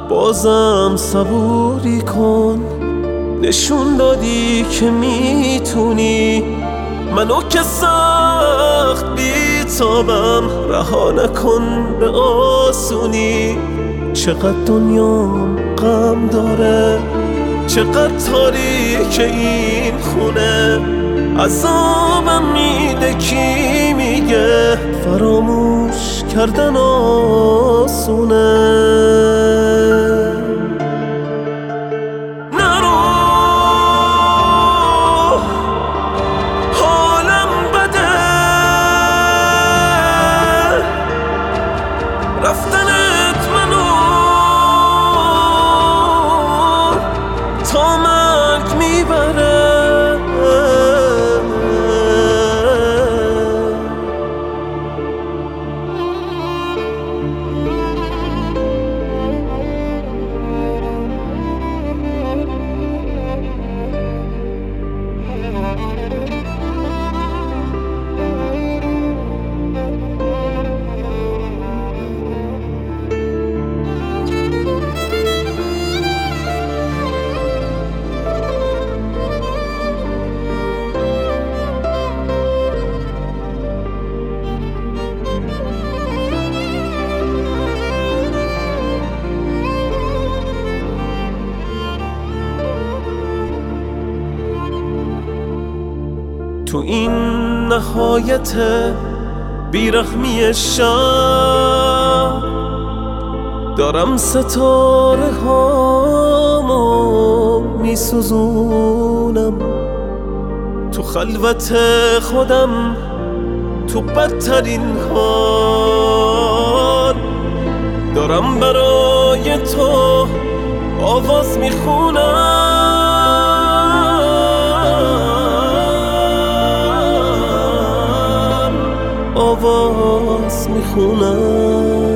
بازم صبوری کن، نشون دادی که میتونی منو که سخت بیتابم رها نکن به آسونی. چقدر دنیام غم داره، چقدر تاریک این خونه، عذابم میده کی میگه فراموش کردن آسونه. رفتنت منو تا مرگ میبره. تو این نهایت بیرحمی شب دارم ستاره هامو میسوزونم، تو خلوت خودم تو بدترین حال دارم برای تو آواز میخونم. آواز میخونم.